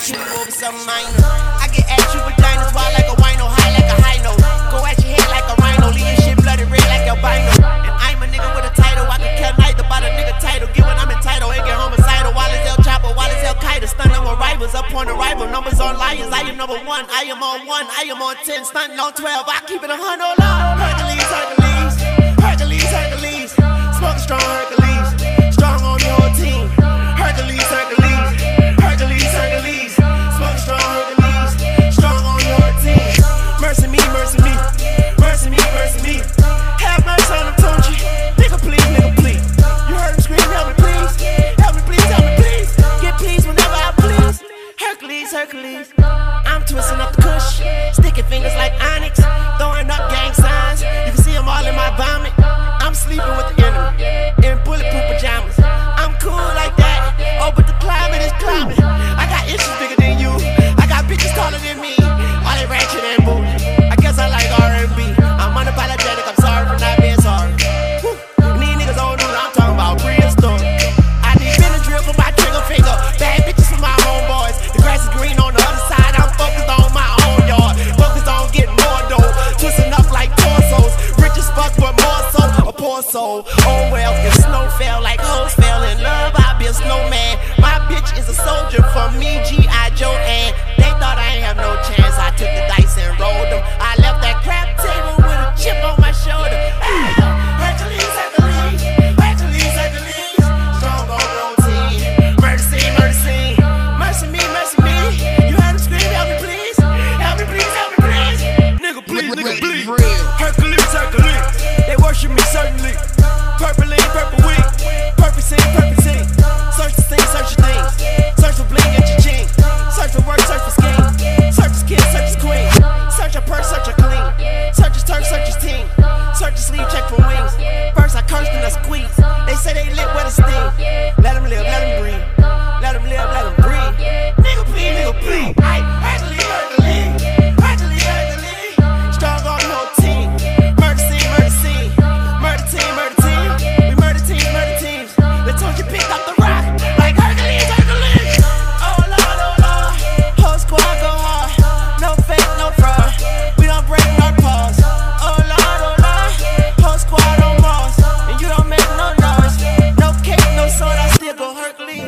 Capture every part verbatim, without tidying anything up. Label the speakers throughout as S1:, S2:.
S1: shoot you over some minor. I get at you vaginas wild like a wino, high like a high note. Go at your head like a rhino, leave your shit bloody red like a bino. And I'm a nigga with a title, I can care neither about a nigga title. Get when I'm entitled and get homicidal. Wallace El Chopper, Wallace El Qaeda. Stun them with rivals, upon arrival. Numbers on liars, I am number one. I am on one, I am on ten. Stunting on twelve, I keep it a hundred. Hercules, Hercules, Hercules, Hercules. Smoke strong Hercules, strong on the whole team. Hercules, Hercules, Hercules, Hercules. Smoke strong Hercules, strong on the whole team. Mercy me, mercy me, mercy me, mercy me. Have mercy on them, don't you? Nigga please, nigga please. You heard him scream, help me please, help me please, help me please. Get please whenever I please. Hercules, Hercules. I'm twisting up the kush, sticking fingers like Onyx, throwing up gang signs. You can see them all in my vomit. I'm sleeping with the enemy in bulletproof pajamas. I'm cool like that. Oh, but the climate is climbing. I got issues bigger than you. I got bitches taller than me. All they ratchet and bougie. I guess I like R and B. I'm unapologetic. I'm sorry for not being sorry. Woo. And these niggas old news. I'm talking about prehistoric. I need Benadryl for my trigger finger. Bad bitches for my homeboys. The grass is green on the other side. I'm focused on my own yard. Focused on getting more dough. Twisting up like torsos. Rich as fuck, but more so. A poor soul. Oh well, if snow fell like hoes fell in love, I'll be a snowman. My bitch is a soldier for me, G I Joe, and they thought I ain't have no chance. I took the dice and rolled them. I left that crap table with a chip on my shoulder. Hercules, Hercules, Hercules, Hercules. Strong on road team. Murder scene, murder scene. Mercy me, mercy me. You heard him scream, help me please. Help me please, help me please. Nigga please, nigga please. Hercules, Hercules. They worship me certainly. Purple in, purple week. Perfect scene, perfect scene. Search the thing, search your things. Search for bling at your jeans. Search for work, search for scheme. Search his kid, search his queen. Search your purse, search your clean. Search his turf, search his team. Search his sleeve, check for wings. First I cursed and I squeezed. They say they lit with a steam. Let him live, let him breathe. Let him live, let him breathe. Nigga please, nigga please. Hercules, Hercules, Hercules, Hercules. Strong on the whole team. Murder scene, murder scene. Murder team, murder team. We murder teams, murder teams. They told you picked up the rock like Hercules, Hercules. Oh Lord, oh Lord. Whole squad go hard. No fake, no fraud. We don't break no pause. Oh Lord, oh Lord. Whole squad on Mars. And you don't make no noise. No cake, no sword. I still go Hercules.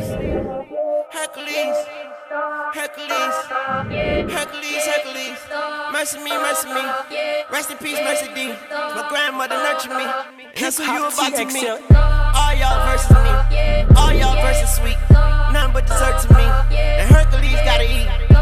S1: Hercules. Hercules. Hercules, Hercules. Mercy me, mercy me. Rest in peace, Mercy D. My grandmother nurtured me. That's who you about to meet. All y'all versus me. All y'all versus sweet. Nothing but dessert to me. And Hercules gotta eat.